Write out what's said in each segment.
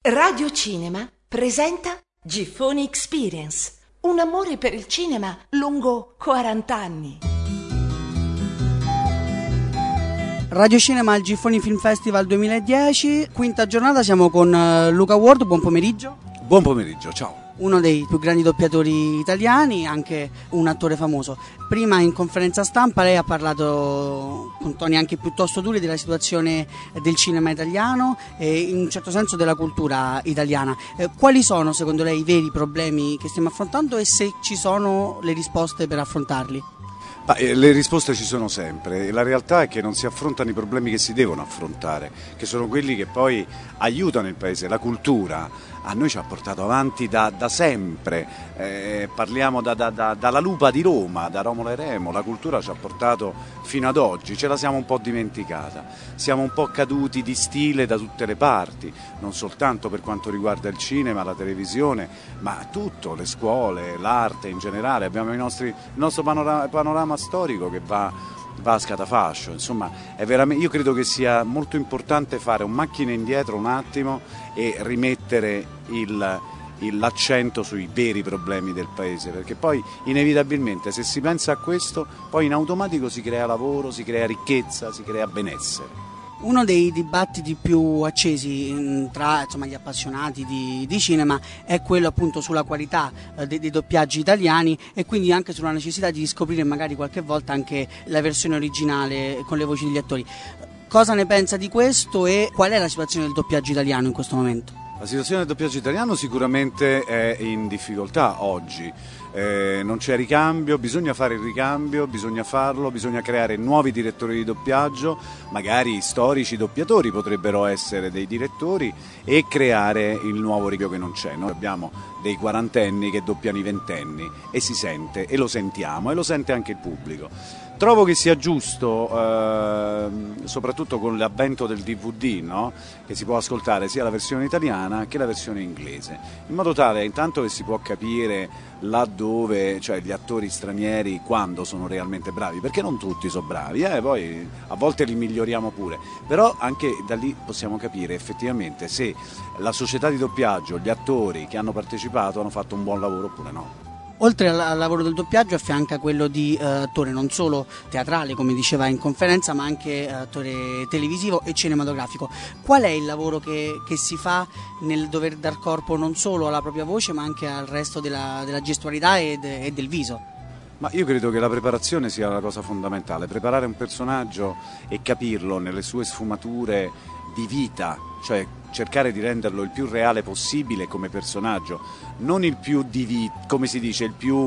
Radio Cinema presenta Giffoni Experience, un amore per il cinema lungo 40 anni. Radio Cinema al Giffoni Film Festival 2010, quinta giornata, siamo con Luca Ward, buon pomeriggio. Buon pomeriggio, ciao. Uno dei più grandi doppiatori italiani, anche un attore famoso. Prima in conferenza stampa lei ha parlato con toni anche piuttosto duri della situazione del cinema italiano e in un certo senso della cultura italiana. Quali sono secondo lei i veri problemi che stiamo affrontando e se ci sono le risposte per affrontarli? Le risposte ci sono sempre, la realtà è che non si affrontano i problemi che si devono affrontare, che sono quelli che poi aiutano il paese. La cultura a noi ci ha portato avanti da sempre, parliamo dalla Lupa di Roma, da Romolo e Remo, la cultura ci ha portato fino ad oggi, ce la siamo un po' dimenticata, siamo un po' caduti di stile da tutte le parti, non soltanto per quanto riguarda il cinema, la televisione, ma tutto, le scuole, l'arte in generale, abbiamo il nostro panorama storico che va a scatafascio, insomma io credo che sia molto importante fare un macchina indietro un attimo e rimettere l'accento sui veri problemi del paese, perché poi inevitabilmente se si pensa a questo poi in automatico si crea lavoro, si crea ricchezza, si crea benessere. Uno dei dibattiti più accesi tra gli appassionati di cinema è quello appunto sulla qualità dei doppiaggi italiani e quindi anche sulla necessità di scoprire magari qualche volta anche la versione originale con le voci degli attori. Cosa ne pensa di questo e qual è la situazione del doppiaggio italiano in questo momento? La situazione del doppiaggio italiano sicuramente è in difficoltà oggi. Non c'è ricambio, bisogna fare il ricambio, bisogna farlo, bisogna creare nuovi direttori di doppiaggio, magari storici doppiatori potrebbero essere dei direttori e creare il nuovo ricambio che non c'è. Noi abbiamo dei quarantenni che doppiano i ventenni e si sente e lo sentiamo e lo sente anche il pubblico. Trovo che sia giusto, soprattutto con l'avvento del DVD, no? Che si può ascoltare sia la versione italiana che la versione inglese, in modo tale intanto che si può capire laddove, cioè gli attori stranieri quando sono realmente bravi, perché non tutti sono bravi, poi a volte li miglioriamo pure, però anche da lì possiamo capire effettivamente se la società di doppiaggio, gli attori che hanno partecipato hanno fatto un buon lavoro oppure no. Oltre al lavoro del doppiaggio affianca quello di attore non solo teatrale come diceva in conferenza ma anche attore televisivo e cinematografico. Qual è il lavoro che si fa nel dover dar corpo non solo alla propria voce ma anche al resto della gestualità e del viso? Ma io credo che la preparazione sia la cosa fondamentale, preparare un personaggio e capirlo nelle sue sfumature di vita, cioè cercare di renderlo il più reale possibile come personaggio, non il più come si dice, il più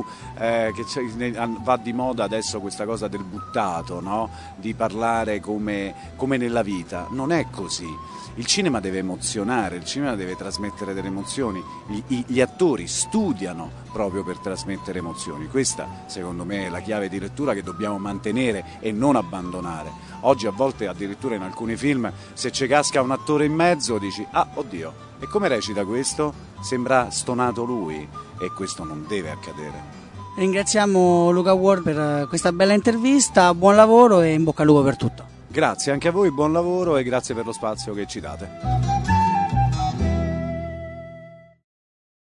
che va di moda adesso questa cosa del buttato, no? Di parlare come nella vita, non è così. Il cinema deve emozionare, il cinema deve trasmettere delle emozioni, gli attori studiano proprio per trasmettere emozioni, questa secondo me è la chiave di lettura che dobbiamo mantenere e non abbandonare. Oggi a volte addirittura in alcuni film se ci casca un attore in mezzo dici ah oddio, e come recita questo? Sembra stonato lui e questo non deve accadere. Ringraziamo Luca Ward per questa bella intervista, buon lavoro e in bocca al lupo per tutto. Grazie anche a voi, buon lavoro e grazie per lo spazio che ci date.